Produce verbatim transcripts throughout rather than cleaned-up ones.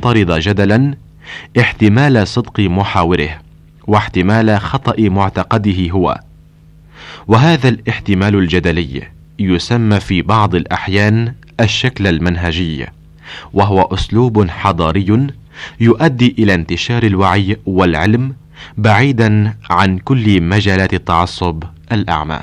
يفترض جدلا احتمال صدق محاوره واحتمال خطأ معتقده هو، وهذا الاحتمال الجدلي يسمى في بعض الأحيان الشكل المنهجي، وهو أسلوب حضاري يؤدي إلى انتشار الوعي والعلم بعيدا عن كل مجالات التعصب الأعمى.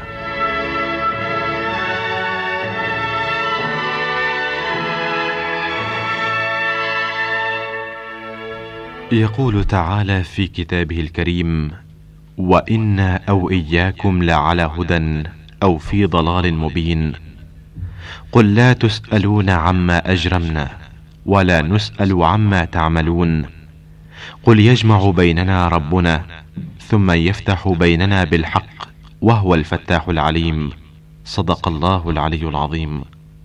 يقول تعالى في كتابه الكريم: وإنا أو إياكم لعلى هدى أو في ضلال مبين، قل لا تسألون عما أجرمنا ولا نسأل عما تعملون، قل يجمع بيننا ربنا ثم يفتح بيننا بالحق وهو الفتاح العليم. صدق الله العلي العظيم.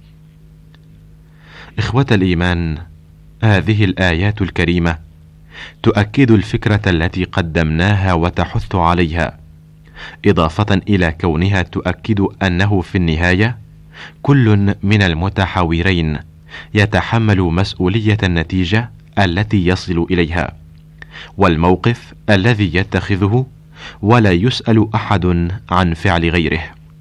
إخوة الإيمان، هذه الآيات الكريمة تؤكد الفكرة التي قدمناها وتحث عليها، إضافة إلى كونها تؤكد أنه في النهاية كل من المتحاورين يتحمل مسؤولية النتيجة التي يصل إليها والموقف الذي يتخذه، ولا يسأل أحد عن فعل غيره.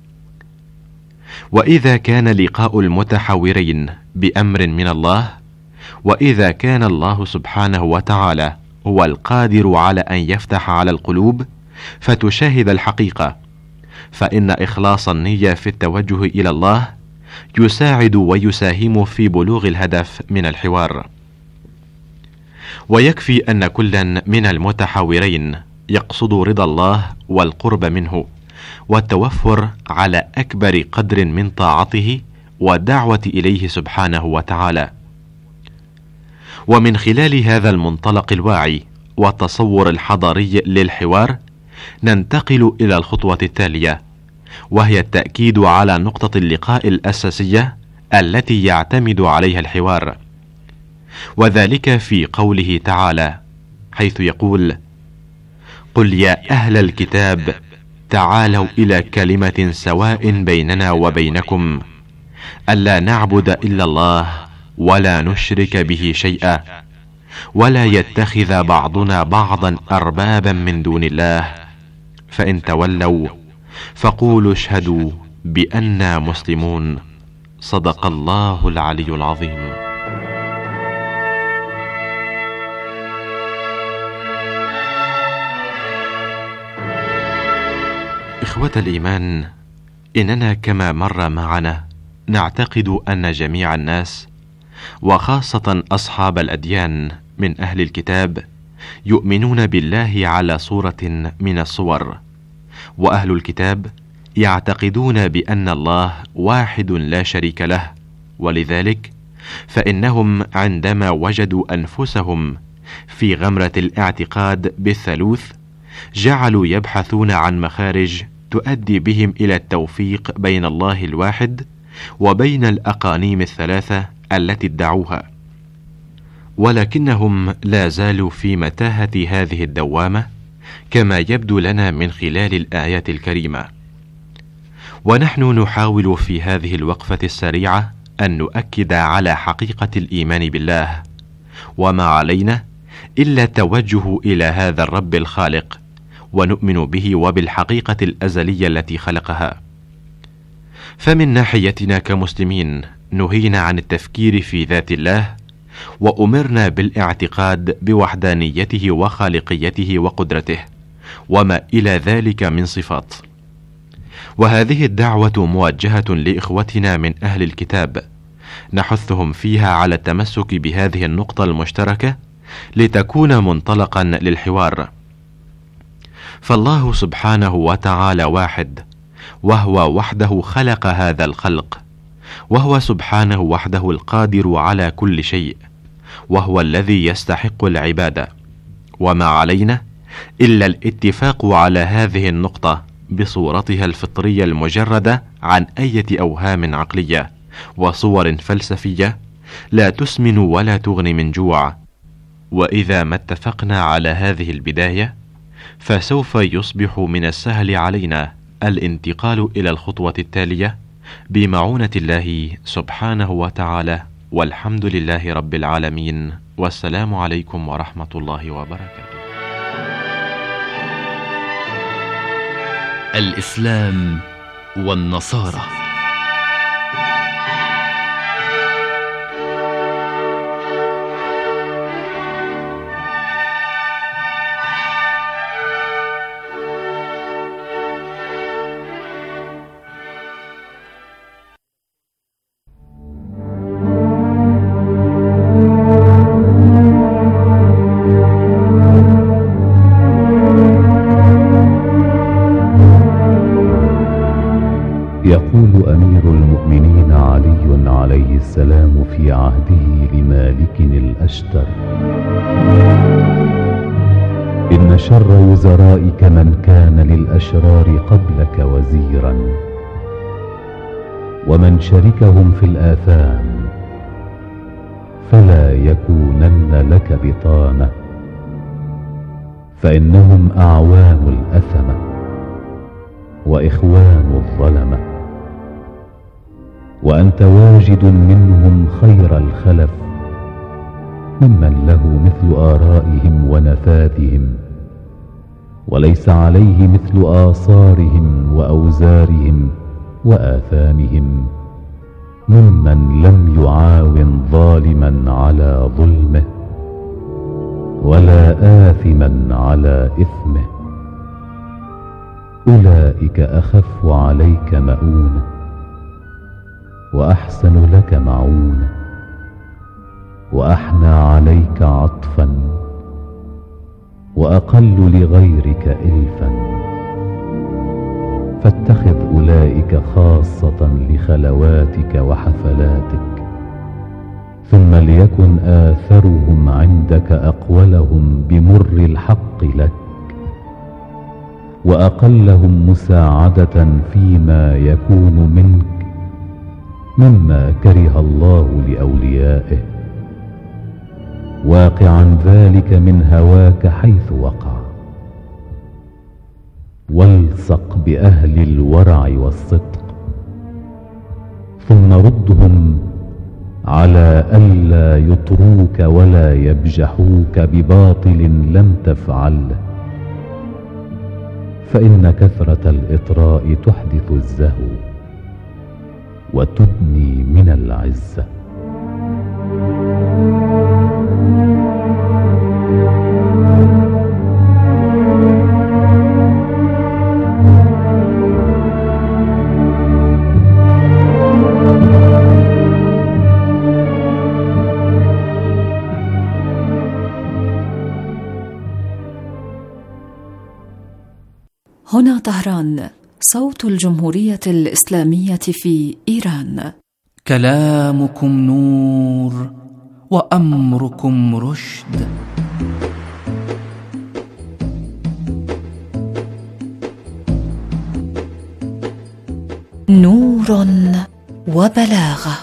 وإذا كان لقاء المتحاورين بأمر من الله، وإذا كان الله سبحانه وتعالى هو القادر على أن يفتح على القلوب فتشاهد الحقيقة، فإن إخلاص النية في التوجه إلى الله يساعد ويساهم في بلوغ الهدف من الحوار. ويكفي أن كلا من المتحاورين يقصد رضا الله والقرب منه والتوفر على أكبر قدر من طاعته والدعوة إليه سبحانه وتعالى. ومن خلال هذا المنطلق الواعي والتصور الحضاري للحوار ننتقل إلى الخطوة التالية، وهي التأكيد على نقطة اللقاء الأساسية التي يعتمد عليها الحوار، وذلك في قوله تعالى حيث يقول: قل يا أهل الكتاب تعالوا إلى كلمة سواء بيننا وبينكم ألا نعبد إلا الله ولا نشرك به شيئا ولا يتخذ بعضنا بعضا أربابا من دون الله، فإن تولوا فقولوا اشهدوا بأننا مسلمون. صدق الله العلي العظيم. إخوة الإيمان، إننا كما مر معنا نعتقد أن جميع الناس وخاصة أصحاب الأديان من أهل الكتاب يؤمنون بالله على صورة من الصور، وأهل الكتاب يعتقدون بأن الله واحد لا شريك له، ولذلك فإنهم عندما وجدوا أنفسهم في غمرة الاعتقاد بالثالوث جعلوا يبحثون عن مخارج تؤدي بهم إلى التوفيق بين الله الواحد وبين الأقانيم الثلاثة التي ادعوها، ولكنهم لا زالوا في متاهة هذه الدوامة كما يبدو لنا من خلال الآيات الكريمة. ونحن نحاول في هذه الوقفة السريعة أن نؤكد على حقيقة الإيمان بالله، وما علينا إلا توجه إلى هذا الرب الخالق ونؤمن به وبالحقيقة الأزلية التي خلقها. فمن ناحيتنا كمسلمين نهينا عن التفكير في ذات الله، وأمرنا بالاعتقاد بوحدانيته وخالقيته وقدرته وما إلى ذلك من صفات. وهذه الدعوة موجهة لإخوتنا من أهل الكتاب، نحثهم فيها على التمسك بهذه النقطة المشتركة لتكون منطلقا للحوار. فالله سبحانه وتعالى واحد، وهو وحده خلق هذا الخلق، وهو سبحانه وحده القادر على كل شيء، وهو الذي يستحق العبادة. وما علينا إلا الاتفاق على هذه النقطة بصورتها الفطرية المجردة عن أي أوهام عقلية وصور فلسفية لا تسمن ولا تغني من جوع. وإذا ما اتفقنا على هذه البداية فسوف يصبح من السهل علينا الانتقال إلى الخطوة التالية بمعونة الله سبحانه وتعالى، والحمد لله رب العالمين. والسلام عليكم ورحمة الله وبركاته. الإسلام والنصارى. يقول أمير المؤمنين علي عليه السلام في عهده لمالك الأشتر: إن شر وزرائك من كان للأشرار قبلك وزيرا، ومن شركهم في الآثام فلا يكونن لك بطانة، فإنهم أعوان الأثمة وإخوان الظلمة، وأنت واجد منهم خير الخلف ممن له مثل آرائهم ونفاذهم، وليس عليه مثل آثارهم وأوزارهم وآثامهم، ممن لم يعاون ظالما على ظلمه ولا آثما على إثمه. أولئك أخف عليك مؤونة وأحسن لك معونة وأحنى عليك عطفا وأقل لغيرك إلفا، فاتخذ أولئك خاصة لخلواتك وحفلاتك، ثم ليكن آثرهم عندك أقولهم بمر الحق لك، وأقلهم مساعدة فيما يكون منك مما كره الله لأوليائه، واقعا ذلك من هواك حيث وقع. والصق بأهل الورع والصدق، ثم ردهم على ألا يطروك ولا يبجحوك بباطل لم تفعله، فإن كثرة الإطراء تحدث الزهو وتدني من العزة. هنا طهران، صوت الجمهورية الإسلامية في إيران. كلامكم نور وأمركم رشد. نور وبلاغة.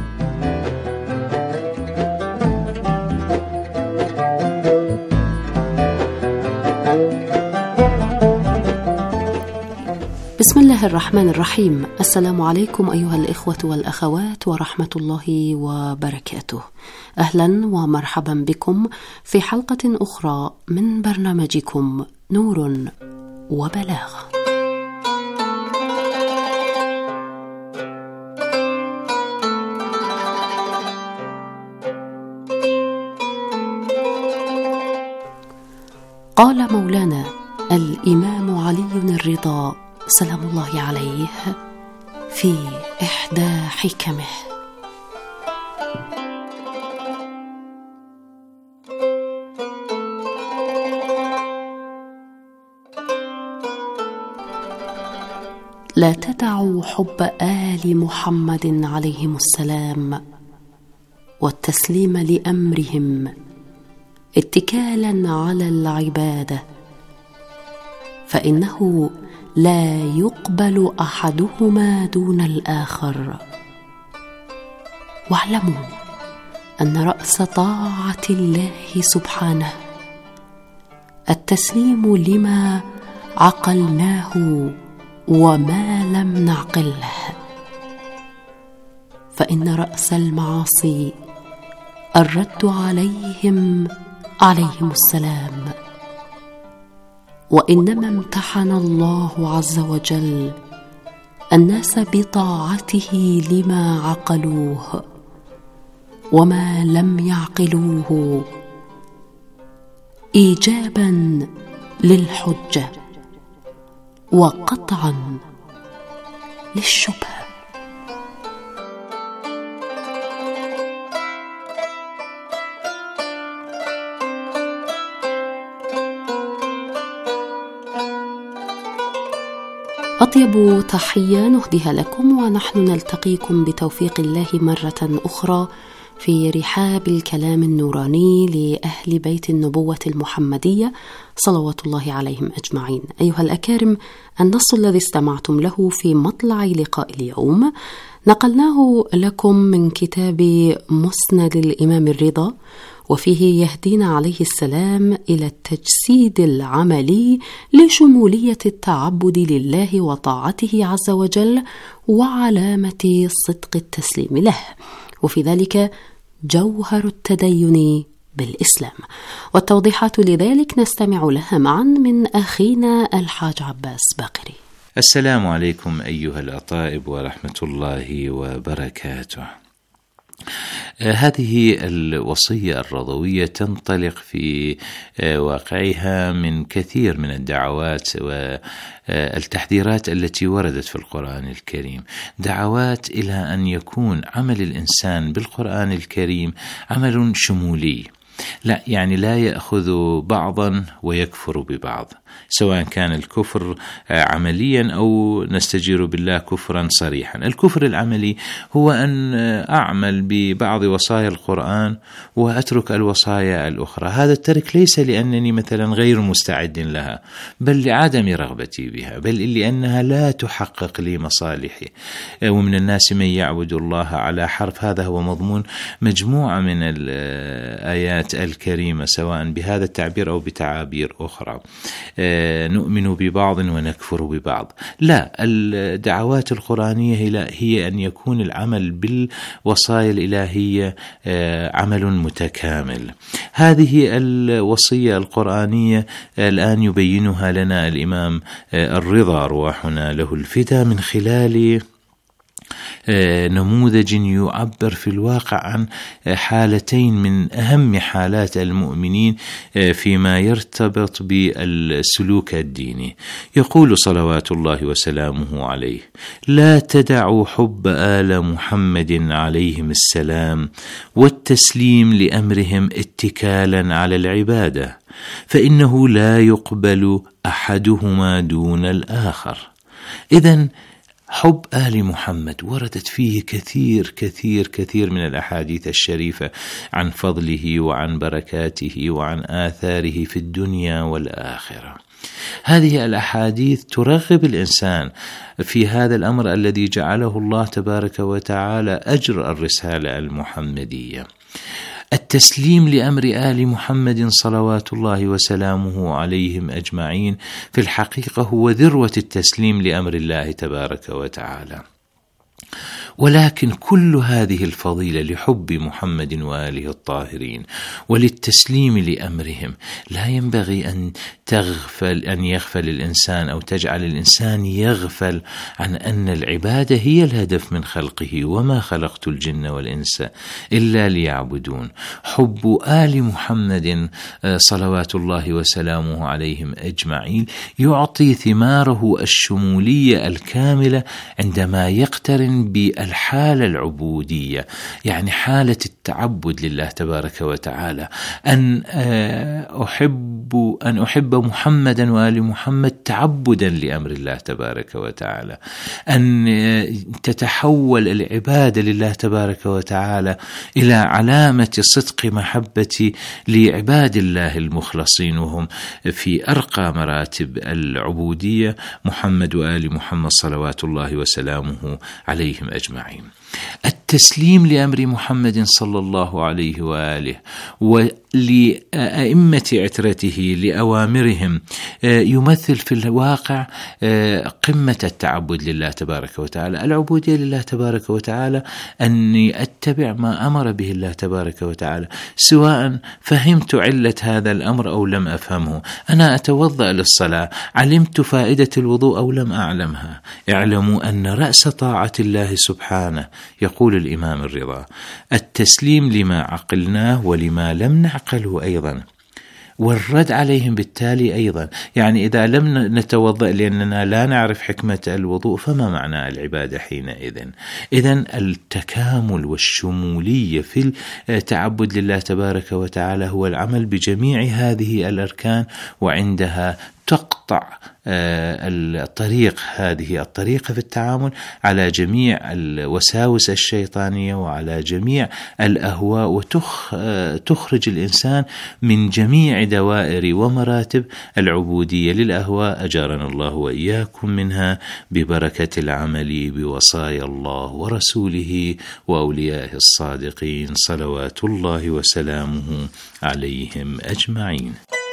بسم الله الرحمن الرحيم. السلام عليكم أيها الإخوة والأخوات ورحمة الله وبركاته. أهلا ومرحبا بكم في حلقة أخرى من برنامجكم نور وبلاغة. قال مولانا الإمام علي الرضا سلام الله عليه في إحدى حكمه: لا تدعوا حب آل محمد عليهم السلام والتسليم لأمرهم اتكالا على العبادة، فإنه لا يقبل أحدهما دون الآخر. واعلموا أن رأس طاعة الله سبحانه التسليم لما عقلناه وما لم نعقله، فإن رأس المعاصي الرد عليهم عليهم السلام. وإنما امتحن الله عز وجل الناس بطاعته لما عقلوه، وما لم يعقلوه إيجابا للحجة وقطعا للشبهة. أطيب تحية نهديها لكم، ونحن نلتقيكم بتوفيق الله مرة أخرى في رحاب الكلام النوراني لأهل بيت النبوة المحمدية صلوات الله عليهم أجمعين. أيها الأكارم، النص الذي استمعتم له في مطلع لقاء اليوم نقلناه لكم من كتاب مسند الإمام الرضا، وفيه يهدينا عليه السلام إلى التجسيد العملي لشمولية التعبد لله وطاعته عز وجل وعلامة صدق التسليم له، وفي ذلك جوهر التدين بالإسلام. والتوضيحات لذلك نستمع لها معا من أخينا الحاج عباس باقري. السلام عليكم أيها الأطائب ورحمة الله وبركاته. هذه الوصية الرضوية تنطلق في واقعها من كثير من الدعوات والتحذيرات التي وردت في القرآن الكريم، دعوات إلى أن يكون عمل الإنسان بالقرآن الكريم عمل شمولي، لا يعني لا يأخذ بعضا ويكفر ببعض، سواء كان الكفر عمليا أو نستجير بالله كفرا صريحا. الكفر العملي هو أن أعمل ببعض وصايا القرآن وأترك الوصايا الأخرى. هذا الترك ليس لأنني مثلا غير مستعد لها، بل لعدم رغبتي بها، بل لأنها لا تحقق لي مصالحي. ومن الناس من يعبد الله على حرف، هذا هو مضمون مجموعة من الآيات الكريمة سواء بهذا التعبير أو بتعابير أخرى. نؤمن ببعض ونكفر ببعض، لا، الدعوات القرآنية هي أن يكون العمل بالوصايا الإلهية عمل متكامل. هذه الوصية القرآنية الآن يبينها لنا الإمام الرضا رواحنا له الفدا من خلال نموذج يعبر في الواقع عن حالتين من أهم حالات المؤمنين فيما يرتبط بالسلوك الديني. يقول صلوات الله وسلامه عليه: لا تدعوا حب آل محمد عليهم السلام والتسليم لأمرهم اتكالا على العبادة، فإنه لا يقبل أحدهما دون الآخر. إذن حب آل محمد وردت فيه كثير كثير كثير من الأحاديث الشريفة عن فضله وعن بركاته وعن آثاره في الدنيا والآخرة. هذه الأحاديث ترغب الإنسان في هذا الأمر الذي جعله الله تبارك وتعالى أجر الرسالة المحمدية. التسليم لأمر آل محمد صلوات الله وسلامه عليهم أجمعين في الحقيقة هو ذروة التسليم لأمر الله تبارك وتعالى. ولكن كل هذه الفضيلة لحب محمد وآله الطاهرين وللتسليم لأمرهم لا ينبغي أن تغفل أن يغفل الإنسان أو تجعل الإنسان يغفل عن أن العبادة هي الهدف من خلقه، وما خلقت الجن والإنس إلا ليعبدون. حب آل محمد صلوات الله وسلامه عليهم أجمعين يعطي ثماره الشمولية الكاملة عندما يقترن بالحالة العبودية، يعني حالة التعبد لله تبارك وتعالى، أن أحب أن أحب محمدا وآل محمد تعبدا لأمر الله تبارك وتعالى، أن تتحول العبادة لله تبارك وتعالى إلى علامة صدق محبتي لعباد الله المخلصين، وهم في أرقى مراتب العبودية محمد وآل محمد صلوات الله وسلامه عليهم أجمعين. التسليم لأمر محمد صلى الله عليه وآله ولأئمة عترته لأوامرهم يمثل في الواقع قمة التعبد لله تبارك وتعالى. العبودية لله تبارك وتعالى أني أتبع ما أمر به الله تبارك وتعالى، سواء فهمت علة هذا الأمر أو لم أفهمه. أنا أتوضأ للصلاة، علمت فائدة الوضوء أو لم أعلمها. اعلموا أن رأس طاعة الله سبحانه، يقول الإمام الرضا، التسليم لما عقلناه ولما لم نعقله أيضا، والرد عليهم بالتالي أيضا. يعني إذا لم نتوضأ لأننا لا نعرف حكمة الوضوء فما معنى العبادة حينئذ؟ إذن التكامل والشمولية في التعبد لله تبارك وتعالى هو العمل بجميع هذه الأركان، وعندها تقطع الطريق هذه الطريقة في التعامل على جميع الوساوس الشيطانية وعلى جميع الأهواء، وتخرج الإنسان من جميع دوائر ومراتب العبودية للأهواء، أجارنا الله وإياكم منها ببركة العمل بوصايا الله ورسوله وأوليائه الصادقين صلوات الله وسلامه عليهم أجمعين.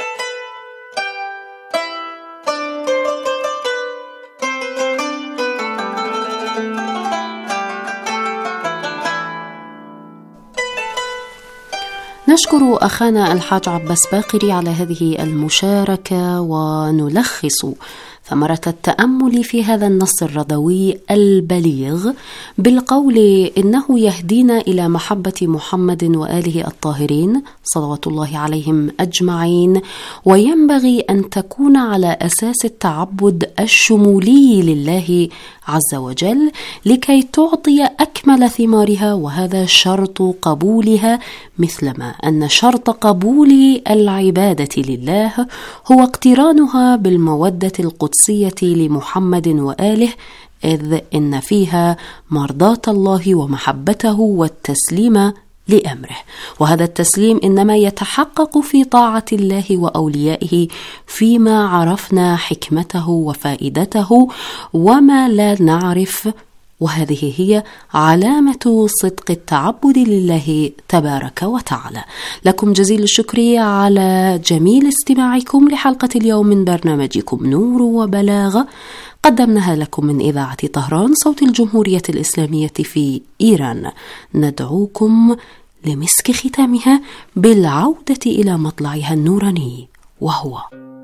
نشكر أخانا الحاج عباس باقري على هذه المشاركة، ونلخص ثمرة التأمل في هذا النص الرضوي البليغ بالقول إنه يهدينا إلى محبة محمد وآله الطاهرين صلوات الله عليهم أجمعين، وينبغي أن تكون على أساس التعبد الشمولي لله عز وجل لكي تعطي أكمل ثمارها، وهذا شرط قبولها، مثلما أن شرط قبول العبادة لله هو اقترانها بالمودة القدسية لمحمد وآله، إذ إن فيها مرضاة الله ومحبته والتسليم لأمره. وهذا التسليم إنما يتحقق في طاعة الله وأوليائه فيما عرفنا حكمته وفائدته وما لا نعرف، وهذه هي علامة صدق التعبد لله تبارك وتعالى. لكم جزيل الشكر على جميل استماعكم لحلقة اليوم من برنامجكم نور وبلاغ، قدمناها لكم من إذاعة طهران صوت الجمهورية الإسلامية في إيران. ندعوكم لمسك ختامها بالعودة إلى مطلعها النوراني، وهو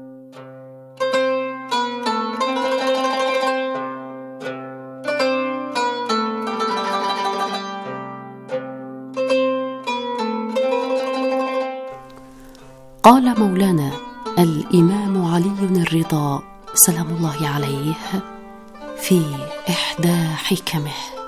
قال مولانا الإمام علي الرضا سلام الله عليه في إحدى حكمه: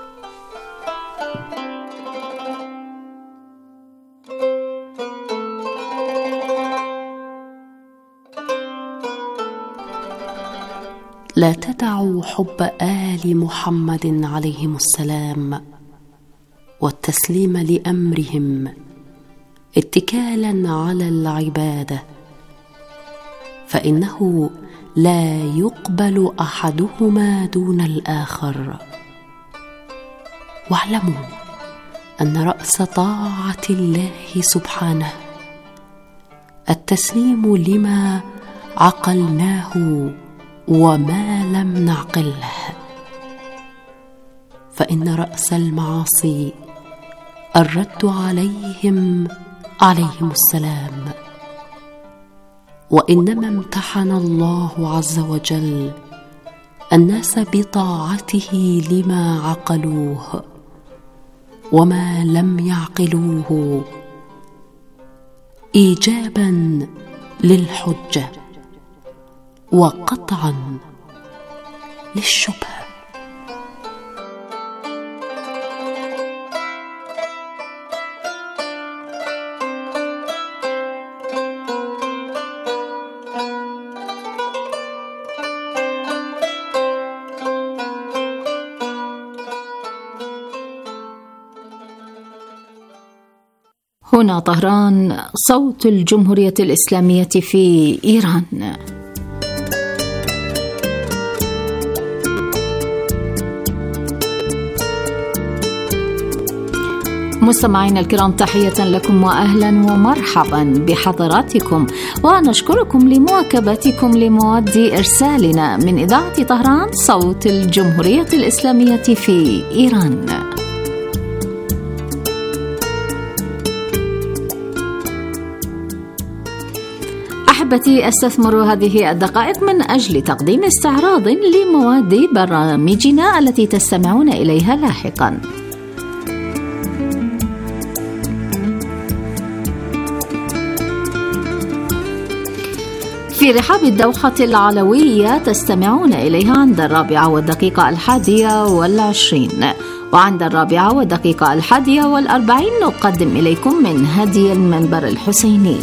لا تدعوا حب آل محمد عليهم السلام والتسليم لأمرهم اتكالا على العبادة، فإنه لا يقبل أحدهما دون الآخر. واعلموا أن رأس طاعة الله سبحانه التسليم لما عقلناه وما لم نعقله، فإن رأس المعاصي الرد عليهم عليهم السلام. وإنما امتحن الله عز وجل الناس بطاعته لما عقلوه وما لم يعقلوه، إيجابا للحجة وقطعا للشبهة. هنا طهران صوت الجمهورية الإسلامية في إيران. مستمعينا الكرام، تحية لكم وأهلا ومرحبا بحضراتكم، ونشكركم لمواكبتكم لمواد إرسالنا من إذاعة طهران صوت الجمهورية الإسلامية في إيران. أحبتي، أستثمر هذه الدقائق من أجل تقديم استعراض لمواد برامجنا التي تستمعون إليها لاحقا. في رحاب الدوحة العلوية تستمعون إليها عند الرابعة والدقيقة الحادية والعشرين، وعند الرابعة والدقيقة الحادية والأربعين نقدم إليكم من هدي المنبر الحسيني.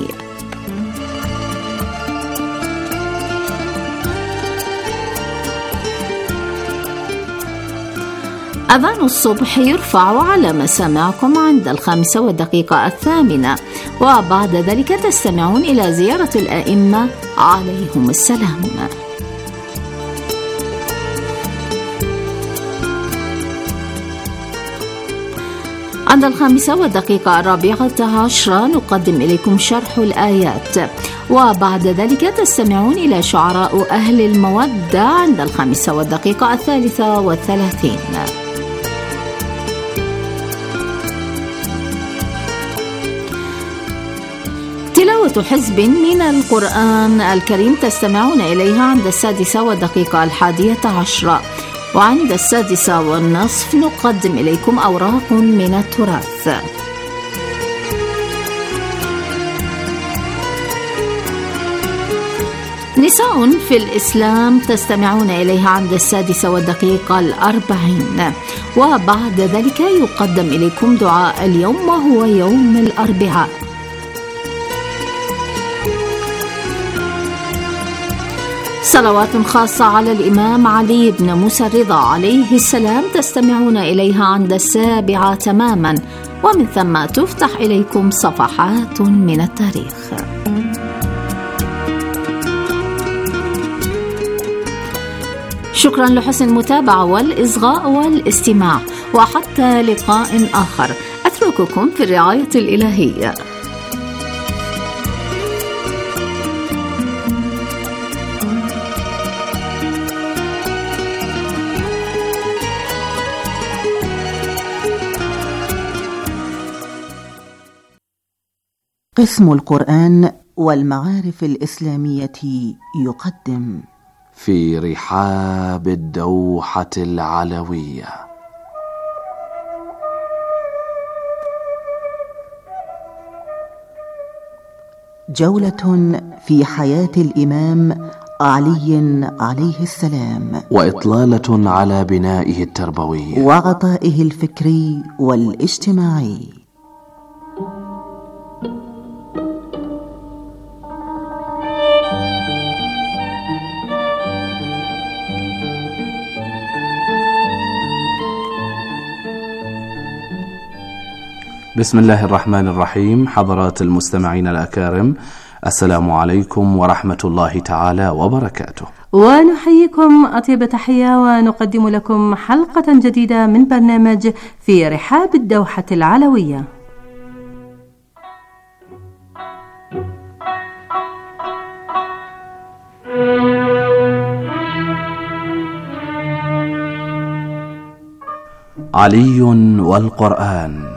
أذان الصبح يرفع على مسامعكم عند الخامسة والدقيقة الثامنة، وبعد ذلك تستمعون إلى زيارة الأئمة عليهم السلام. عند الخامسة والدقيقة الرابعة عشرة نقدم إليكم شرح الآيات، وبعد ذلك تستمعون إلى شعراء أهل المودة عند الخامسة والدقيقة الثالثة والثلاثين. تلاوة حزب من القرآن الكريم تستمعون إليها عند السادسة والدقيقة الحادية عشرة، وعند السادسة والنصف نقدم إليكم أوراق من التراث. نساء في الإسلام تستمعون إليها عند السادسة والدقيقة الأربعين، وبعد ذلك يقدم إليكم دعاء اليوم وهو يوم الأربعاء. صلوات خاصة على الإمام علي بن موسى الرضا عليه السلام تستمعون إليها عند السابعة تماما، ومن ثم تفتح إليكم صفحات من التاريخ. شكرا لحسن المتابعة والإصغاء والاستماع، وحتى لقاء آخر أترككم في الرعاية الإلهية. قسم القرآن والمعارف الإسلامية يقدم في رحاب الدوحة العلوية جولة في حياة الإمام علي عليه السلام، وإطلالة على بنائه التربوي وعطائه الفكري والاجتماعي. بسم الله الرحمن الرحيم. حضرات المستمعين الأكارم، السلام عليكم ورحمة الله تعالى وبركاته، ونحييكم أطيب تحية، ونقدم لكم حلقة جديدة من برنامج في رحاب الدوحة العلوية. علي والقرآن.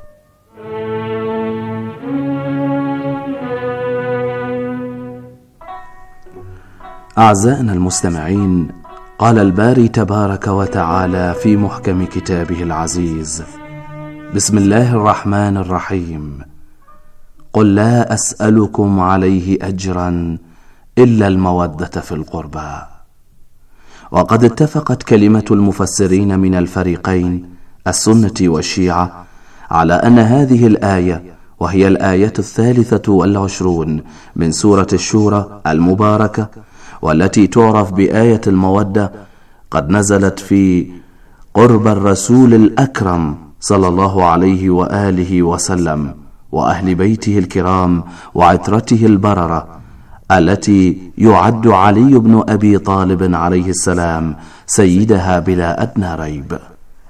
أعزائنا المستمعين، قال الباري تبارك وتعالى في محكم كتابه العزيز: بسم الله الرحمن الرحيم، قل لا أسألكم عليه أجرا إلا المودة في القربى. وقد اتفقت كلمة المفسرين من الفريقين السنة والشيعة على أن هذه الآية، وهي الآية الثالثة والعشرون من سورة الشورى المباركة، والتي تعرف بآية المودة، قد نزلت في قرب الرسول الأكرم صلى الله عليه وآله وسلم وأهل بيته الكرام وعترته البررة، التي يعد علي بن أبي طالب عليه السلام سيدها بلا أدنى ريب.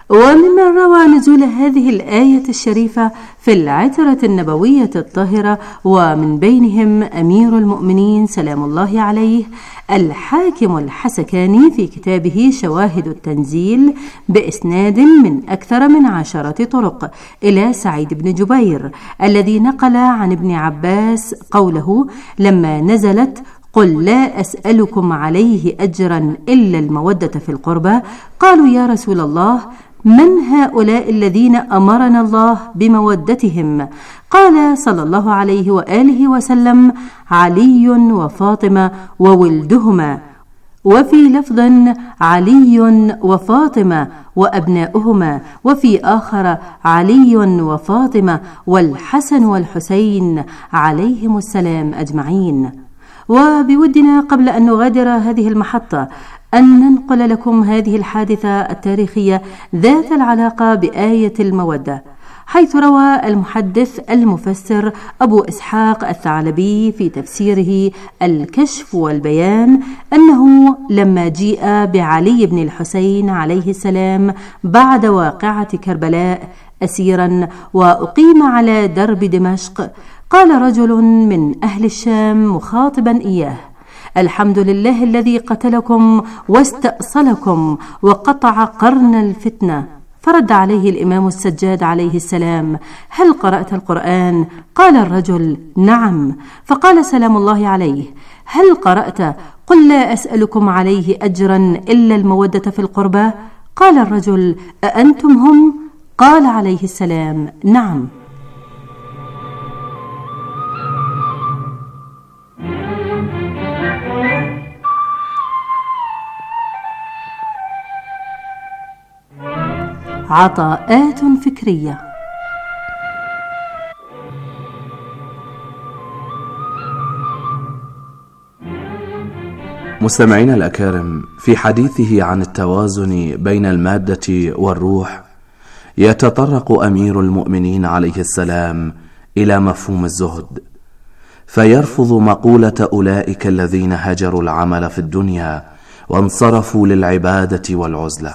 وممن روى نزول هذه الآية الشريفة في العترة النبوية الطاهرة ومن بينهم أمير المؤمنين سلام الله عليه الحاكم الحسكاني في كتابه شواهد التنزيل بإسناد من أكثر من عشرة طرق إلى سعيد بن جبير الذي نقل عن ابن عباس قوله لما نزلت قل لا أسألكم عليه أجرا إلا المودة في القربى قالوا يا رسول الله من هؤلاء الذين أمرنا الله بمودتهم؟ قال صلى الله عليه وآله وسلم علي وفاطمة وولدهما، وفي لفظ علي وفاطمة وأبناؤهما، وفي آخر علي وفاطمة والحسن والحسين عليهم السلام أجمعين. وبودنا قبل أن نغادر هذه المحطة أن ننقل لكم هذه الحادثة التاريخية ذات العلاقة بآية المودة، حيث روى المحدث المفسر أبو إسحاق الثعلبي في تفسيره الكشف والبيان أنه لما جيء بعلي بن الحسين عليه السلام بعد واقعة كربلاء أسيرا وأقيم على درب دمشق، قال رجل من أهل الشام مخاطبا إياه الحمد لله الذي قتلكم واستأصلكم وقطع قرن الفتنة. فرد عليه الإمام السجاد عليه السلام هل قرأت القرآن؟ قال الرجل نعم. فقال سلام الله عليه هل قرأت قل لا أسألكم عليه أجرا إلا المودة في القربى؟ قال الرجل أأنتم هم؟ قال عليه السلام نعم. عطاءات فكرية. مستمعينا الأكارم، في حديثه عن التوازن بين المادة والروح يتطرق أمير المؤمنين عليه السلام إلى مفهوم الزهد، فيرفض مقولة أولئك الذين هجروا العمل في الدنيا وانصرفوا للعبادة والعزلة.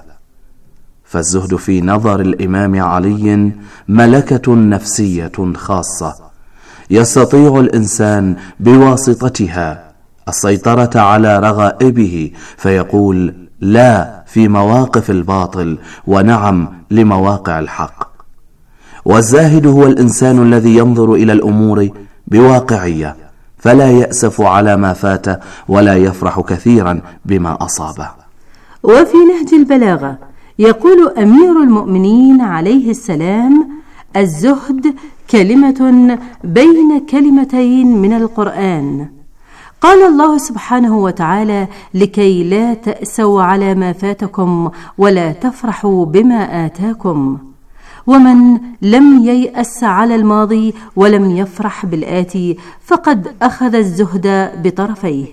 فالزهد في نظر الإمام علي ملكة نفسية خاصة يستطيع الإنسان بواسطتها السيطرة على رغائبه، فيقول لا في مواقف الباطل ونعم لمواقع الحق. والزاهد هو الإنسان الذي ينظر إلى الأمور بواقعية، فلا يأسف على ما فات ولا يفرح كثيرا بما أصابه. وفي نهج البلاغة يقول أمير المؤمنين عليه السلام الزهد كلمة بين كلمتين من القرآن. قال الله سبحانه وتعالى لكي لا تأسوا على ما فاتكم ولا تفرحوا بما آتاكم. ومن لم ييأس على الماضي ولم يفرح بالآتي فقد أخذ الزهد بطرفيه.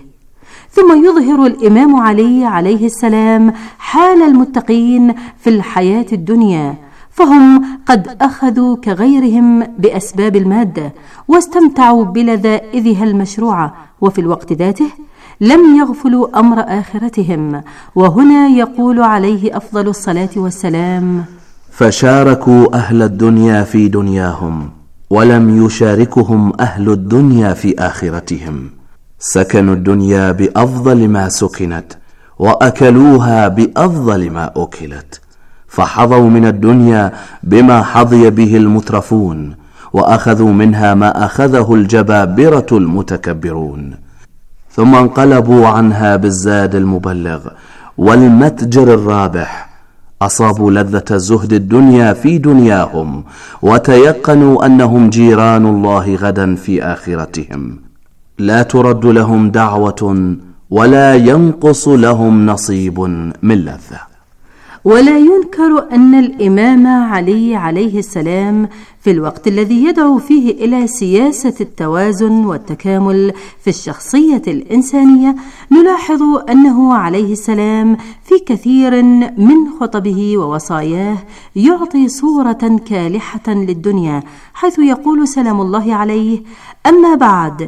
ثم يظهر الإمام علي عليه السلام حال المتقين في الحياة الدنيا، فهم قد أخذوا كغيرهم بأسباب المادة واستمتعوا بلذائذها المشروعة، وفي الوقت ذاته لم يغفلوا أمر آخرتهم. وهنا يقول عليه أفضل الصلاة والسلام فشاركوا أهل الدنيا في دنياهم ولم يشاركهم أهل الدنيا في آخرتهم. سكنوا الدنيا بأفضل ما سكنت وأكلوها بأفضل ما أكلت، فحظوا من الدنيا بما حظي به المترفون، وأخذوا منها ما أخذه الجبابرة المتكبرون، ثم انقلبوا عنها بالزاد المبلغ والمتجر الرابح. أصابوا لذة زهد الدنيا في دنياهم وتيقنوا أنهم جيران الله غدا في آخرتهم، لا ترد لهم دعوة ولا ينقص لهم نصيب من لذة. ولا ينكر أن الإمام علي عليه السلام في الوقت الذي يدعو فيه إلى سياسة التوازن والتكامل في الشخصية الإنسانية، نلاحظ أنه عليه السلام في كثير من خطبه ووصاياه يعطي صورة كالحة للدنيا، حيث يقول سلام الله عليه أما بعد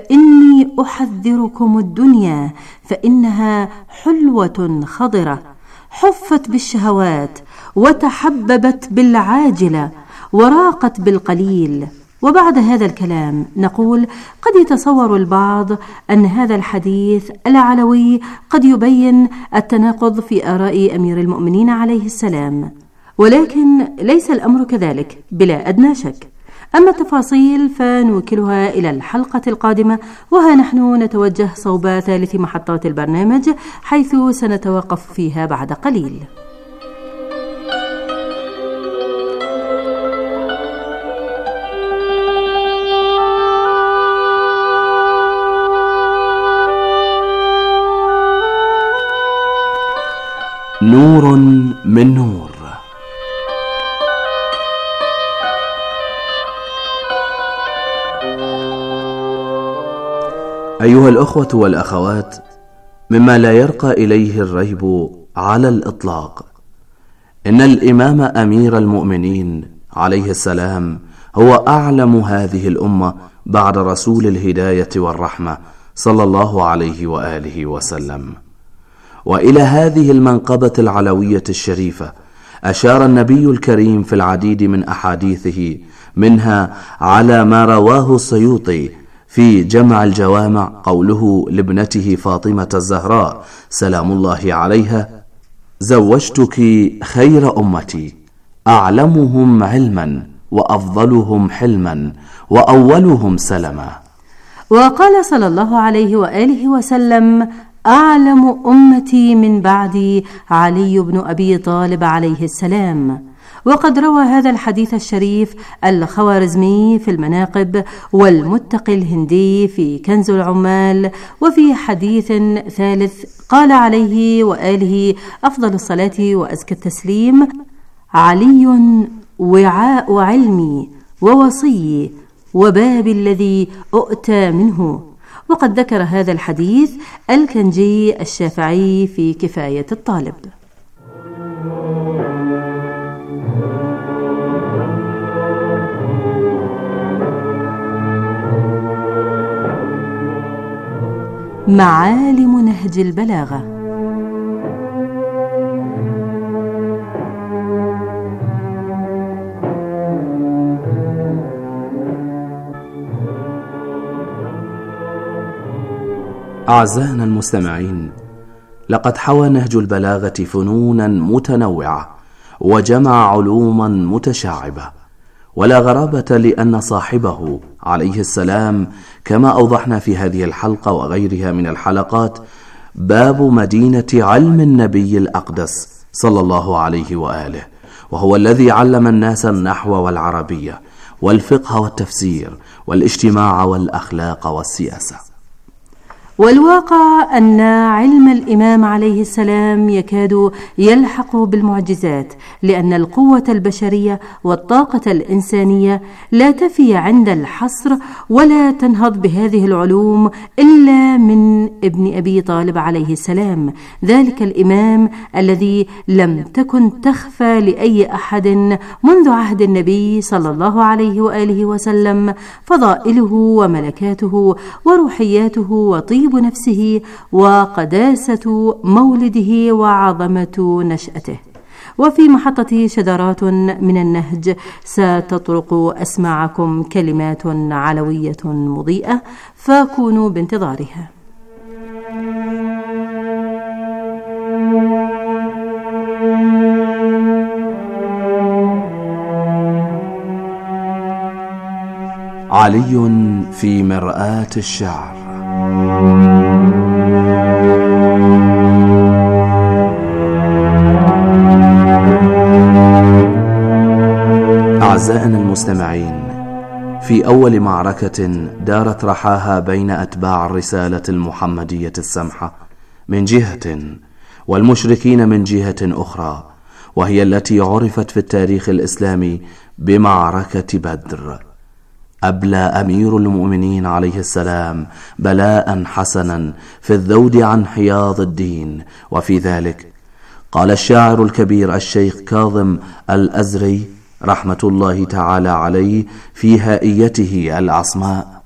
فإني أحذركم الدنيا فإنها حلوة خضرة، حفت بالشهوات وتحببت بالعاجلة وراقت بالقليل. وبعد هذا الكلام نقول قد يتصور البعض أن هذا الحديث العلوي قد يبين التناقض في آراء أمير المؤمنين عليه السلام، ولكن ليس الأمر كذلك بلا أدنى شك. أما التفاصيل فنوكلها إلى الحلقة القادمة، وها نحن نتوجه صوب ثالث محطات البرنامج حيث سنتوقف فيها بعد قليل. نور من نور. أيها الأخوة والأخوات، مما لا يرقى إليه الريب على الإطلاق إن الإمام أمير المؤمنين عليه السلام هو أعلم هذه الأمة بعد رسول الهداية والرحمة صلى الله عليه وآله وسلم. وإلى هذه المنقبة العلوية الشريفة أشار النبي الكريم في العديد من أحاديثه، منها على ما رواه السيوطي في جمع الجوامع قوله لابنته فاطمة الزهراء سلام الله عليها: زوجتك خير أمتي، أعلمهم علما وأفضلهم حلما وأولهم سلما. وقال صلى الله عليه وآله وسلم: أعلم أمتي من بعدي علي بن أبي طالب عليه السلام. وقد روى هذا الحديث الشريف الخوارزمي في المناقب، والمتقي الهندي في كنز العمال. وفي حديث ثالث قال عليه وآله أفضل الصلاة وأزكى التسليم: علي وعاء علمي ووصي وباب الذي أؤتى منه. وقد ذكر هذا الحديث الكنجي الشافعي في كفاية الطالب. معالم نهج البلاغة. أعزائنا المستمعين، لقد حوى نهج البلاغة فنونا متنوعة وجمع علوما متشعبة، ولا غرابة لأن صاحبه عليه السلام كما أوضحنا في هذه الحلقة وغيرها من الحلقات باب مدينة علم النبي الأقدس صلى الله عليه وآله، وهو الذي علم الناس النحو والعربية والفقه والتفسير والاجتماع والأخلاق والسياسة. والواقع أن علم الإمام عليه السلام يكاد يلحق بالمعجزات، لأن القوة البشرية والطاقة الإنسانية لا تفي عند الحصر ولا تنهض بهذه العلوم إلا من ابن أبي طالب عليه السلام، ذلك الإمام الذي لم تكن تخفى لأي أحد منذ عهد النبي صلى الله عليه وآله وسلم فضائله وملكاته وروحياته وطيب نفسه وقداسة مولده وعظمة نشأته. وفي محطة شذرات من النهج ستطرق أسماعكم كلمات علوية مضيئة، فكونوا بانتظارها. علي في مرآة الشعر. أعزائنا المستمعين، في أول معركة دارت رحاها بين أتباع الرسالة المحمدية السمحة من جهة والمشركين من جهة أخرى، وهي التي عرفت في التاريخ الإسلامي بمعركة بدر، أبلى أمير المؤمنين عليه السلام بلاء حسنا في الذود عن حياض الدين. وفي ذلك قال الشاعر الكبير الشيخ كاظم الأزري رحمة الله تعالى عليه في هائيته العصماء: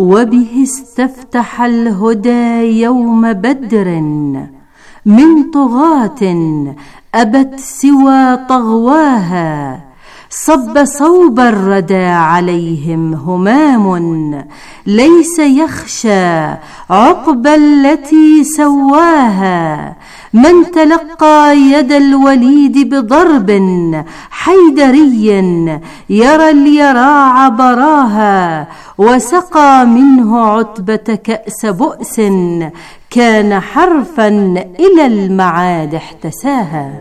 وبه استفتح الهدى يوم بدر، من طغاة أبت سوى طغواها، صب صوب الردى عليهم همام، ليس يخشى عقب التي سواها، من تلقى يد الوليد بضرب حيدري، يرى اليراع براها، وسقى منه عتبة كأس بؤس، كان حرفا إلى المعاد احتساها.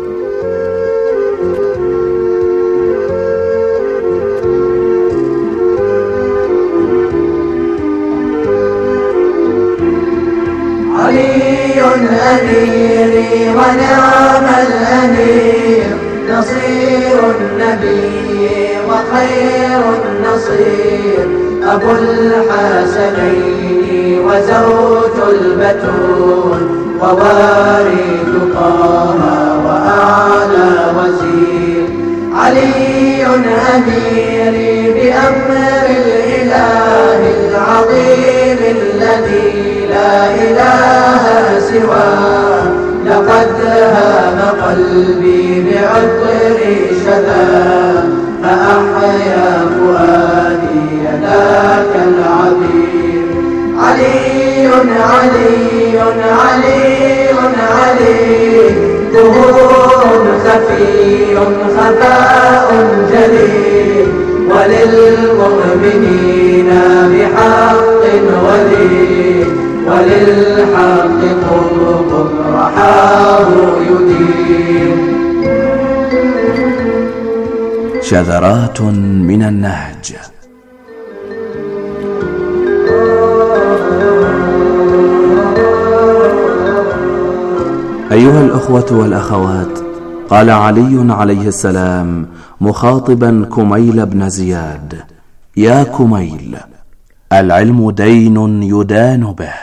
علي أميري ونعم الأمير، نصير النبي وخير النصير، أبو الحسنين وزوج البتول، ووارث طه وأعلى وزير. علي أميري بأمر الإله العظيم الذي لا إله سواه، لقد هام قلبي بعطر شذا، فأحيا فؤادي ذاك العبير. علي علي علي علي، ظهور خفي خفاء جليل، وللمؤمنين بحق ولي، وللحق قرب رحاه يدير. شذرات من النهج. أيها الأخوة والأخوات، قال علي عليه السلام مخاطبا كميل بن زياد: يا كميل، العلم دين يدان به،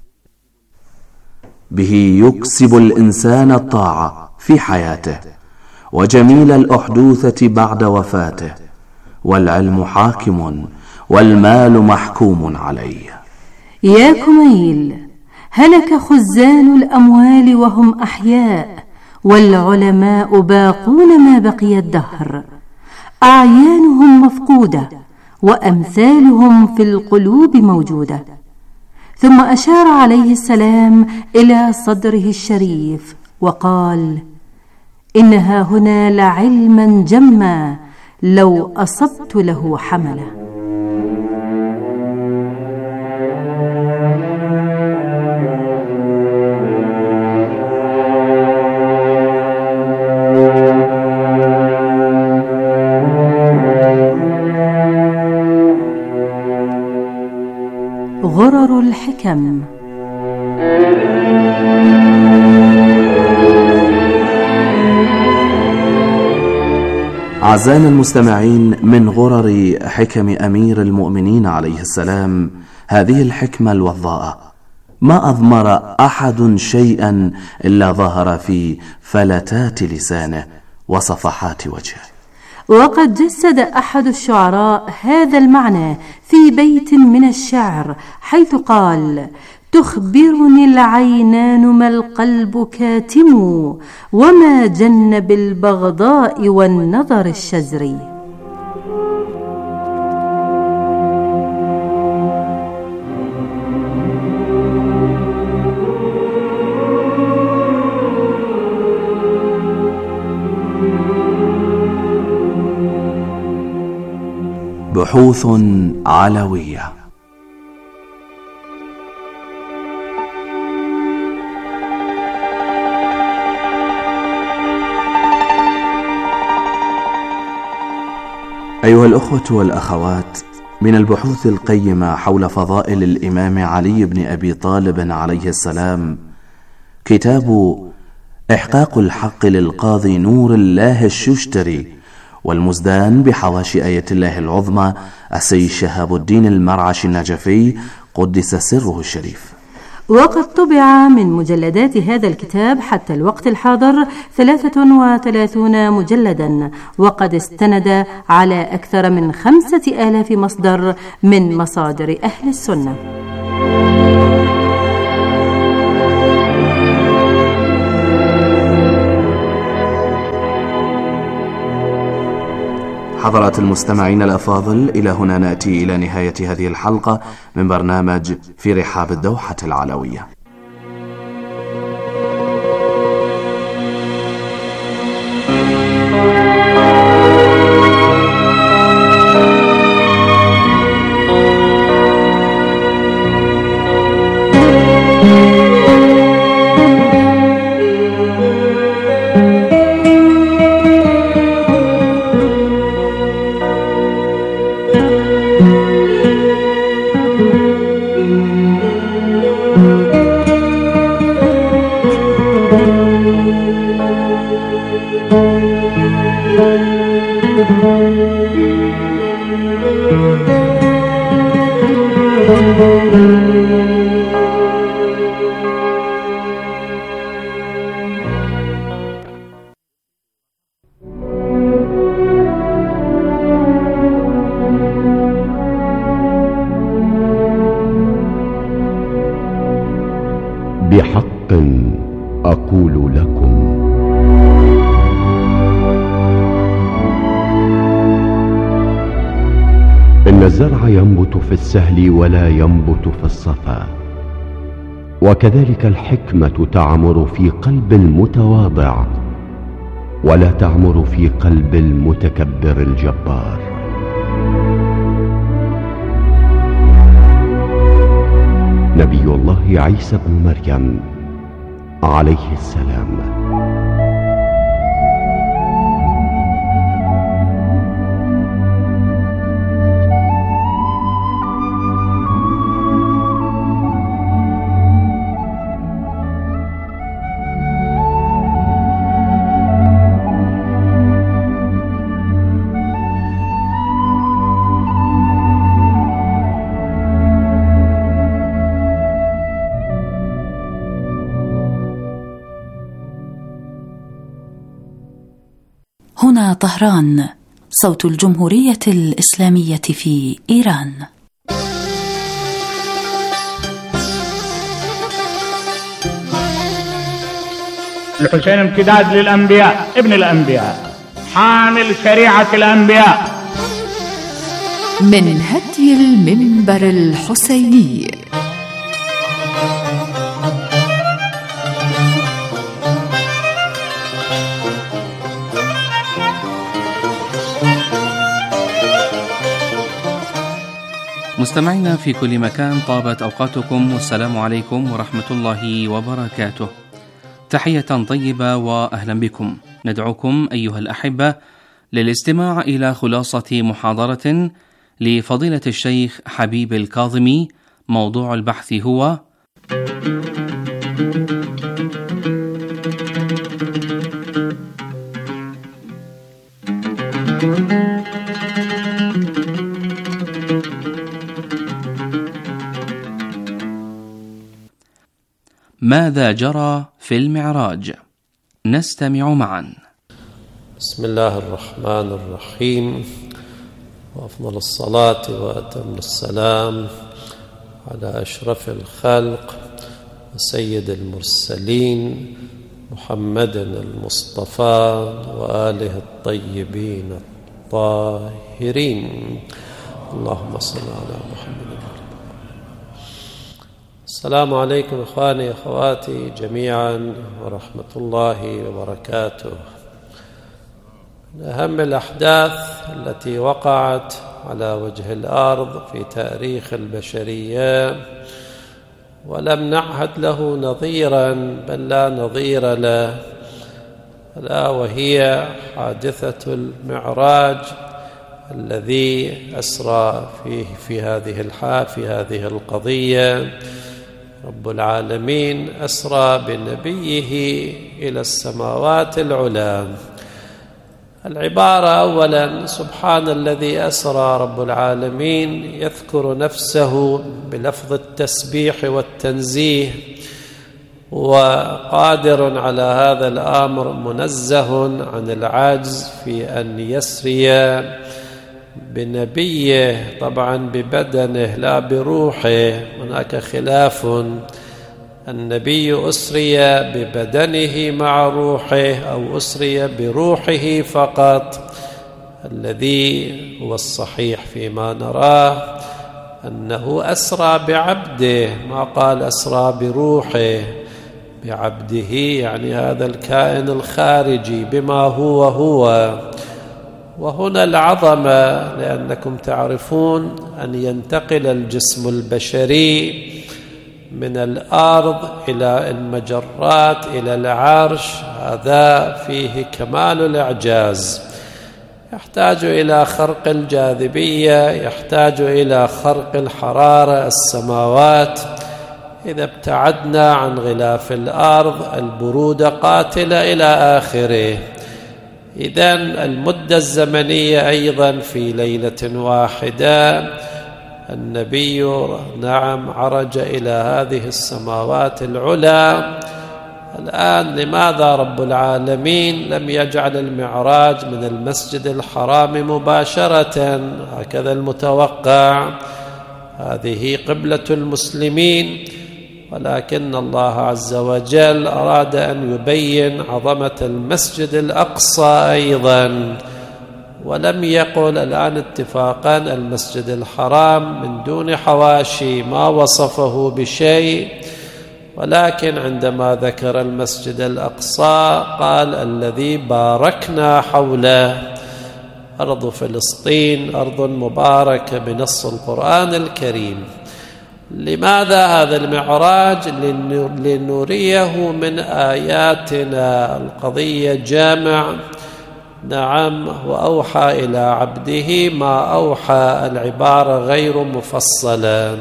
به يكسب الإنسان الطاعة في حياته، وجميل الأحدوثة بعد وفاته، والعلم حاكم والمال محكوم عليه. يا كميل، هلك خزان الأموال وهم أحياء، والعلماء باقون ما بقي الدهر، أعيانهم مفقودة وأمثالهم في القلوب موجودة. ثم أشار عليه السلام إلى صدره الشريف وقال: إنها هنا لعلما جما، لو أصبت له حمله. غرر الحكم. أعزائنا المستمعين، من غرر حكم أمير المؤمنين عليه السلام هذه الحكمة الوضاءة: ما أضمر أحد شيئا إلا ظهر في فلتات لسانه وصفحات وجهه. وقد جسد أحد الشعراء هذا المعنى في بيت من الشعر، حيث قال: تخبرني العينان ما القلب كاتم، وما جن بالبغضاء والنظر الشزري. بحوث علوية. أيها الأخوة والأخوات، من البحوث القيمة حول فضائل الإمام علي بن أبي طالب عليه السلام كتاب إحقاق الحق للقاضي نور الله الششتري، والمزدان بحواشي آية الله العظمى السيد شهاب الدين المرعشي النجفي قدس سره الشريف. وقد طبع من مجلدات هذا الكتاب حتى الوقت الحاضر ثلاثة وثلاثون مجلدا، وقد استند على أكثر من خمسة آلاف مصدر من مصادر أهل السنة. حضرات المستمعين الأفاضل، إلى هنا نأتي إلى نهاية هذه الحلقة من برنامج في رحاب الدوحة العلوية. بحق أقول لكم: إن الزرع ينبت في السهل ولا ينبت في الصفا، وكذلك الحكمة تعمر في قلب المتواضع ولا تعمر في قلب المتكبر الجبار. نبي الله عيسى بن مريم عليه السلام. هنا طهران، صوت الجمهورية الإسلامية في إيران. الحسين امتداد للأنبياء، ابن الأنبياء، حامل شريعة الأنبياء. من هدي المنبر الحسيني. مستمعينا في كل مكان، طابت أوقاتكم، والسلام عليكم ورحمة الله وبركاته. تحية طيبة وأهلا بكم. ندعوكم أيها الأحبة للاستماع إلى خلاصة محاضرة لفضيلة الشيخ حبيب الكاظمي. موضوع البحث هو ماذا جرى في المعراج؟ نستمع معا. بسم الله الرحمن الرحيم، وأفضل الصلاة وأتم السلام على أشرف الخلق وسيد المرسلين محمد المصطفى وآله الطيبين الطاهرين. اللهم صل على محمد. السلام عليكم إخواني أخواتي جميعا ورحمة الله وبركاته. من أهم الأحداث التي وقعت على وجه الأرض في تاريخ البشرية ولم نعهد له نظيرا بل لا نظير له، ألا وهي حادثة المعراج الذي أسرى فيه في هذه الحال في هذه القضية. رب العالمين أسرى بنبيه إلى السماوات العلى. العبارة أولا: سبحان الذي أسرى، رب العالمين يذكر نفسه بلفظ التسبيح والتنزيه، وقادر على هذا الأمر، منزه عن العجز في أن يسري بنبيه، طبعا ببدنه لا بروحه، هناك خلاف، النبي أسري ببدنه مع روحه أو أسري بروحه فقط. الذي هو الصحيح فيما نراه أنه أسرى بعبده، ما قال أسرى بروحه، بعبده يعني هذا الكائن الخارجي بما هو هو. وهنا العظمة، لأنكم تعرفون أن ينتقل الجسم البشري من الأرض إلى المجرات إلى العرش، هذا فيه كمال الإعجاز، يحتاج إلى خرق الجاذبية، يحتاج إلى خرق الحرارة السماوات، إذا ابتعدنا عن غلاف الأرض البرودة قاتلة إلى آخره. إذن المدة الزمنية أيضا في ليلة واحدة النبي نعم عرج إلى هذه السماوات العلى. الآن لماذا رب العالمين لم يجعل المعراج من المسجد الحرام مباشرة هكذا المتوقع؟ هذه قبلة المسلمين، ولكن الله عز وجل أراد أن يبين عظمة المسجد الأقصى أيضا، ولم يقل الآن اتفاقا المسجد الحرام من دون حواشي، ما وصفه بشيء، ولكن عندما ذكر المسجد الأقصى قال الذي باركنا حوله. أرض فلسطين أرض مباركة بنص القرآن الكريم. لماذا هذا المعراج؟ لنريه من آياتنا القضية جامع. نعم، وأوحى إلى عبده ما أوحى، العبارة غير مفصلة.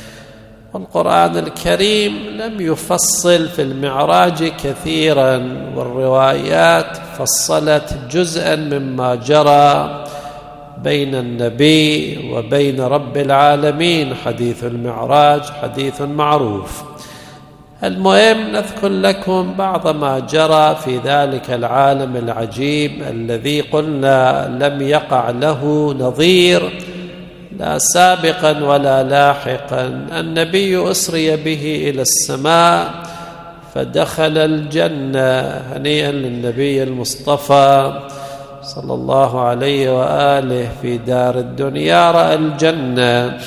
القرآن الكريم لم يفصل في المعراج كثيرا، والروايات فصلت جزءا مما جرى بين النبي وبين رب العالمين. حديث المعراج حديث معروف. المهم نذكر لكم بعض ما جرى في ذلك العالم العجيب الذي قلنا لم يقع له نظير لا سابقا ولا لاحقا. النبي أسري به إلى السماء فدخل الجنة، هنيئا للنبي المصطفى صلى الله عليه وآله في دار الدنيا رأى الجنة.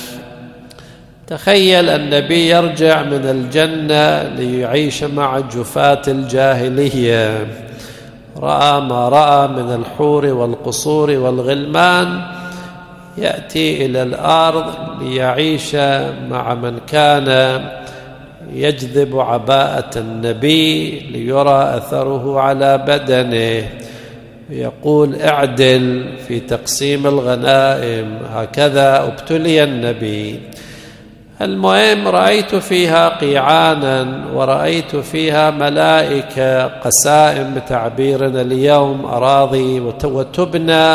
تخيل النبي يرجع من الجنة ليعيش مع جفاة الجاهلية، رأى ما رأى من الحور والقصور والغلمان، يأتي إلى الأرض ليعيش مع من كان يجذب عباءة النبي ليرى أثره على بدنه، يقول اعدل في تقسيم الغنائم، هكذا ابتلي النبي. المهم رأيت فيها قيعانا، ورأيت فيها ملائكة قسائم بتعبيرنا اليوم، أراضي وتبنى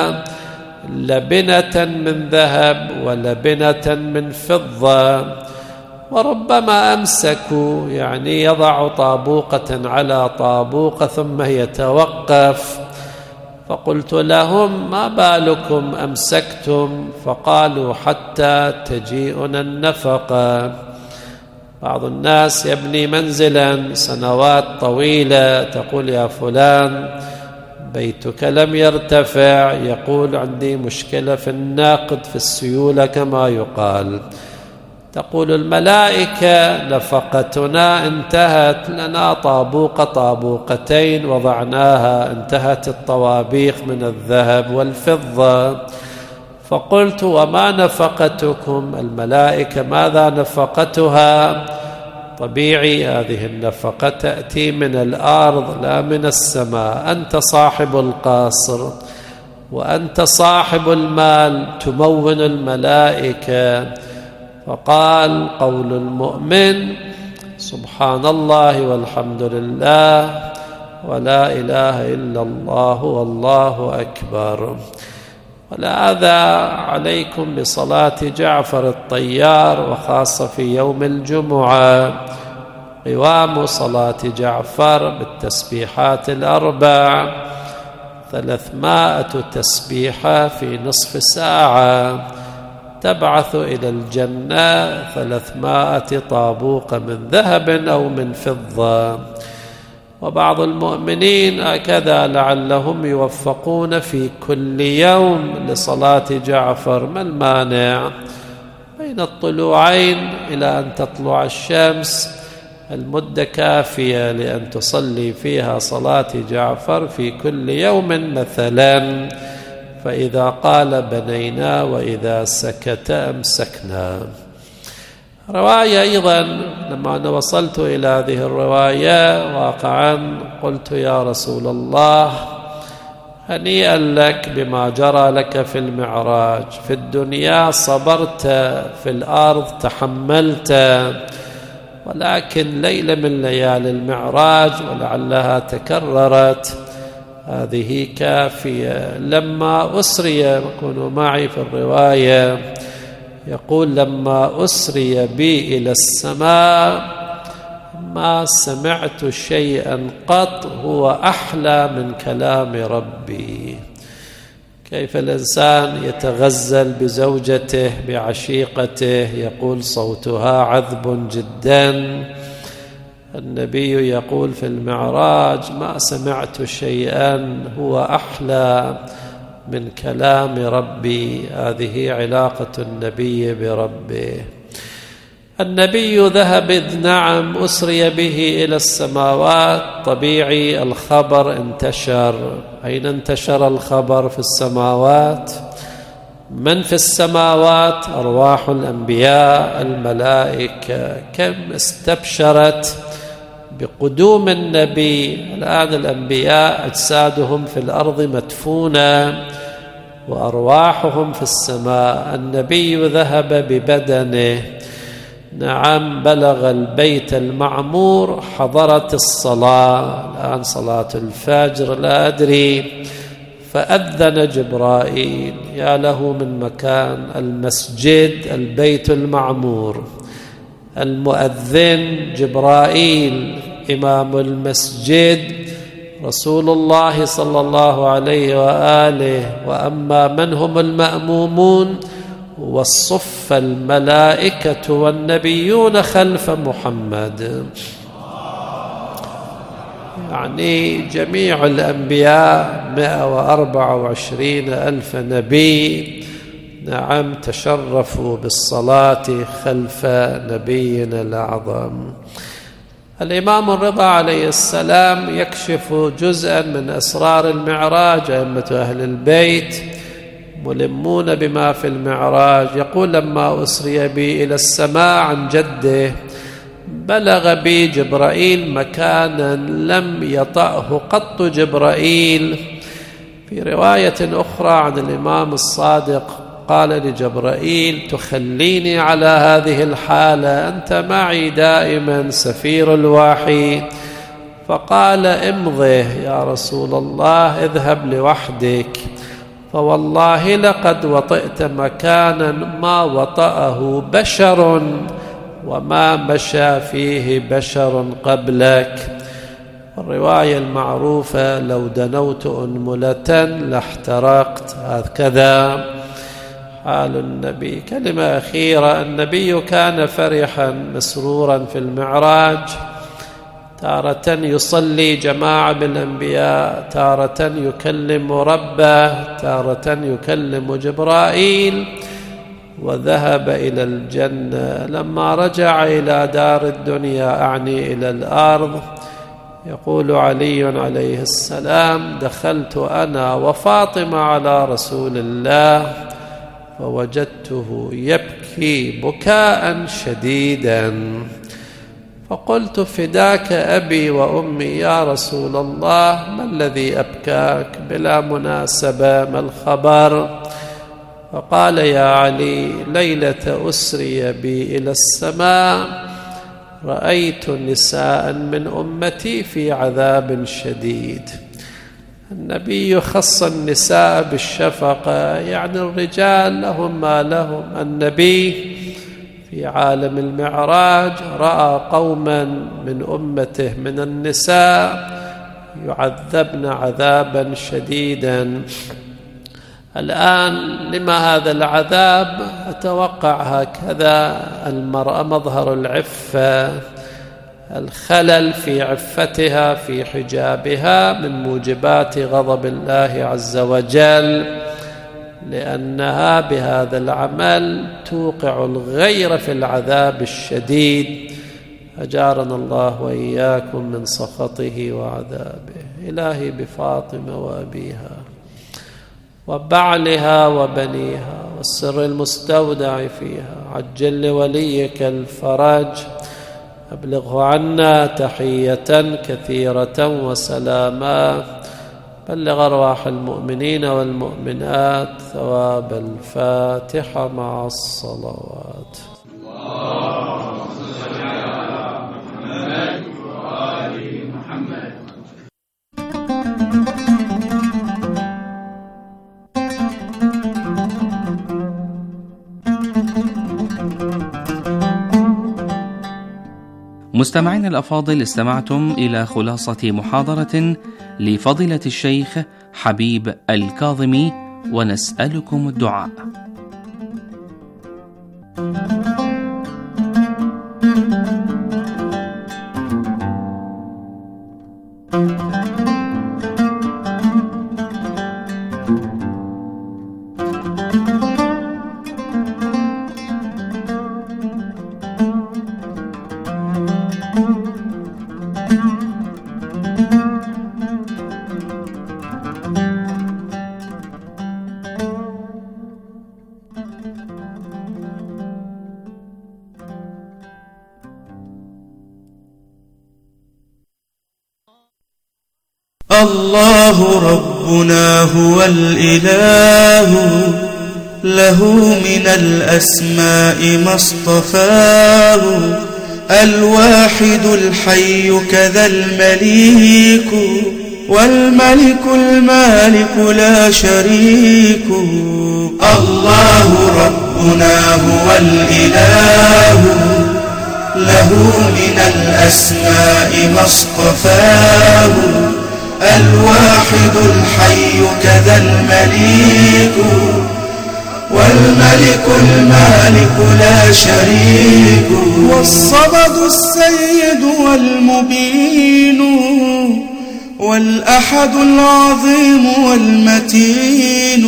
لبنة من ذهب ولبنة من فضة، وربما أمسكوا يعني يضع طابوقة على طابوقة ثم يتوقف. فقلت لهم ما بالكم أمسكتم؟ فقالوا حتى تجيئنا النفقة. بعض الناس يبني منزلا سنوات طويلة، تقول يا فلان بيتك لم يرتفع، يقول عندي مشكلة في الناقد في السيولة كما يقال. تقول الملائكة نفقتنا انتهت، لنا طابوق طابوقتين وضعناها، انتهت الطوابيق من الذهب والفضة. فقلت وما نفقتكم؟ الملائكة ماذا نفقتها؟ طبيعي هذه النفقة تأتي من الأرض لا من السماء، أنت صاحب القصر وأنت صاحب المال، تمون الملائكة. فقال قول المؤمن سبحان الله والحمد لله ولا إله إلا الله والله أكبر. ولهذا عليكم بصلاة جعفر الطيار، وخاصة في يوم الجمعة قوام صلاة جعفر بالتسبيحات الأربع، ثلاثمائة تسبيحة في نصف ساعة تبعث إلى الجنة ثلاثمائة طابوق من ذهب أو من فضة. وبعض المؤمنين هكذا لعلهم يوفقون في كل يوم لصلاة جعفر. ما المانع؟ بين الطلوعين إلى أن تطلع الشمس المدة كافية لأن تصلي فيها صلاة جعفر في كل يوم مثلا. فإذا قال بنينا وإذا سكت أمسكنا. رواية أيضا لما أنا وصلت إلى هذه الرواية واقعا قلت يا رسول الله هنيئا لك بما جرى لك في المعراج، في الدنيا صبرت، في الأرض تحملت، ولكن ليلة من ليالي المعراج ولعلها تكررت هذه كافية. لما أسري، كونوا معي في الرواية، يقول لما أسري بي إلى السماء ما سمعت شيئا قط هو أحلى من كلام ربي. كيف الإنسان يتغزل بزوجته بعشيقته، يقول صوتها عذب جدا. النبي يقول في المعراج ما سمعت شيئا هو أحلى من كلام ربي. هذه علاقة النبي بربه. النبي ذهب إذ نعم أسري به إلى السماوات، طبيعي الخبر انتشر. أين انتشر الخبر؟ في السماوات. من في السماوات؟ أرواح الأنبياء، الملائكة. كم استبشرت بقدوم النبي. الآن الأنبياء أجسادهم في الأرض مدفونة وأرواحهم في السماء. النبي ذهب ببدنه، نعم، بلغ البيت المعمور، حضرت الصلاة، الآن صلاة الفجر لا أدري، فأذن جبرائيل. يا له من مكان، المسجد البيت المعمور، المؤذن جبرائيل، إمام المسجد رسول الله صلى الله عليه وآله. وأما من هم المأمومون والصف الملائكة والنبيون خلف محمد، يعني جميع الأنبياء مئة وأربعة وعشرين ألف نبي، نعم، تشرفوا بالصلاة خلف نبينا الأعظم. الإمام الرضا عليه السلام يكشف جزءا من أسرار المعراج. أئمة أهل البيت ملمون بما في المعراج. يقول لما أسري بي إلى السماء عن جده بلغ بي جبرائيل مكانا لم يطأه قط جبرائيل. في رواية أخرى عن الإمام الصادق قال لجبرائيل تخليني على هذه الحالة، أنت معي دائما سفير الوحي. فقال امضه يا رسول الله، اذهب لوحدك، فوالله لقد وطئت مكانا ما وطأه بشر وما مشى فيه بشر قبلك. الرواية المعروفة لو دنوت أنملة لاحترقت. هكذا حال النبي. كلمة أخيرة، النبي كان فرحا مسرورا في المعراج، تارة يصلي جماعة بالأنبياء، تارة يكلم ربه، تارة يكلم جبرائيل، وذهب إلى الجنة. لما رجع إلى دار الدنيا، أعني إلى الأرض، يقول علي عليه السلام دخلت أنا وفاطمة على رسول الله فوجدته يبكي بكاء شديدا، فقلت فداك أبي وأمي يا رسول الله، ما الذي أبكاك بلا مناسبة؟ ما الخبر؟ فقال يا علي ليلة أسري بي إلى السماء رأيت نساء من أمتي في عذاب شديد. النبي خص النساء بالشفقة، يعني الرجال لهم ما لهم. النبي في عالم المعراج رأى قوما من أمته من النساء يعذبن عذابا شديدا. الآن لما هذا العذاب؟ أتوقع هكذا: المرأة مظهر العفة، الخلل في عفتها في حجابها من موجبات غضب الله عز وجل، لأنها بهذا العمل توقع الغير في العذاب الشديد. أجارنا الله وإياكم من سخطه وعذابه. إلهي بفاطمة وأبيها وبعلها وبنيها والسر المستودع فيها، عجل لوليك الفرج، أبلغه عنا تحية كثيرة وسلاما، بلغ أرواح المؤمنين والمؤمنات ثواب الفاتحة مع الصلوات. اللهم صل على محمد وآل محمد. مستمعين الأفاضل، استمعتم إلى خلاصة محاضرة لفضيلة الشيخ حبيب الكاظمي، ونسألكم الدعاء. الله ربنا هو الإله، له من الأسماء ما اصطفاه، الواحد الحي كذا المليك، والملك المالك لا شريك. الله ربنا هو الإله، له من الأسماء ما اصطفاه، الواحد الحي كذا المليك، والملك المالك لا شريك. والصمد السيد والمبين، والأحد العظيم والمتين،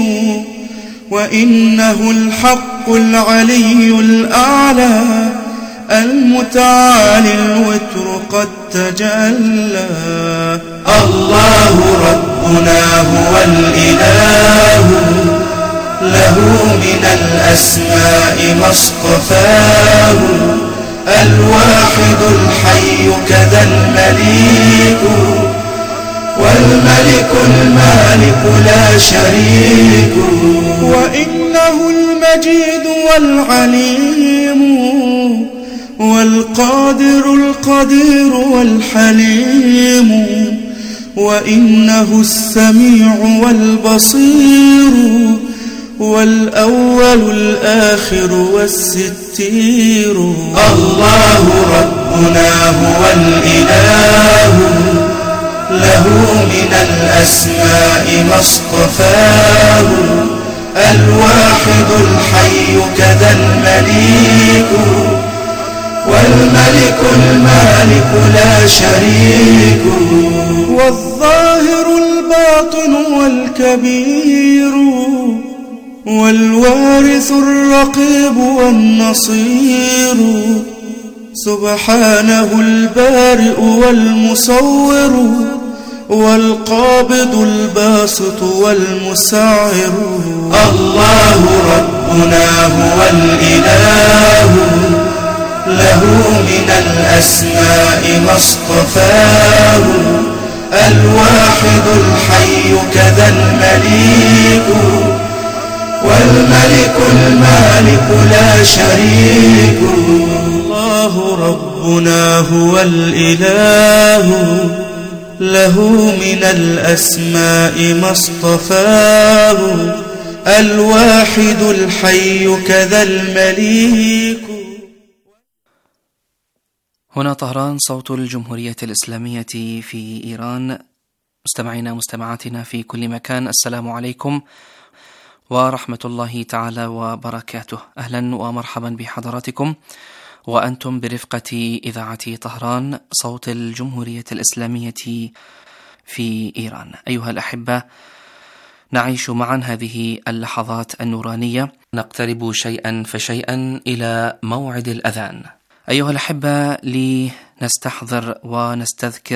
وإنه الحق العلي الأعلى، المتعالي الوتر قد تجلى. الله ربنا هو الإله، له من الأسماء ما اصطفاه، الواحد الحي كذا المليك، والملك المالك لا شريك. وإنه المجيد والعليم، والقادر القدير والحليم، وإنه السميع والبصير، والأول الآخر والستير. الله ربنا هو الإله، له من الأسماء ما اصطفاه، الواحد الحي كذا المليك، والملك المالك لا شريك. والظاهر الباطن والكبير، والوارث الرقيب والنصير، سبحانه البارئ والمصور، والقابض الباسط والمسعر. الله ربنا هو الإله، له من الأسماء ما اصطفاه، الواحد الحي كذا المليك، والملك المالك لا شريك. الله الله ربنا هو الإله، له من الأسماء ما اصطفاه، الواحد الحي كذا المليك. هنا طهران، صوت الجمهورية الإسلامية في إيران. مستمعينا مستمعاتنا في كل مكان، السلام عليكم ورحمة الله تعالى وبركاته. أهلا ومرحبا بحضراتكم وأنتم برفقة إذاعة طهران، صوت الجمهورية الإسلامية في إيران. أيها الأحبة، نعيش معا هذه اللحظات النورانية، نقترب شيئا فشيئا إلى موعد الأذان. أيها الأحبة، لنستحضر ونستذكر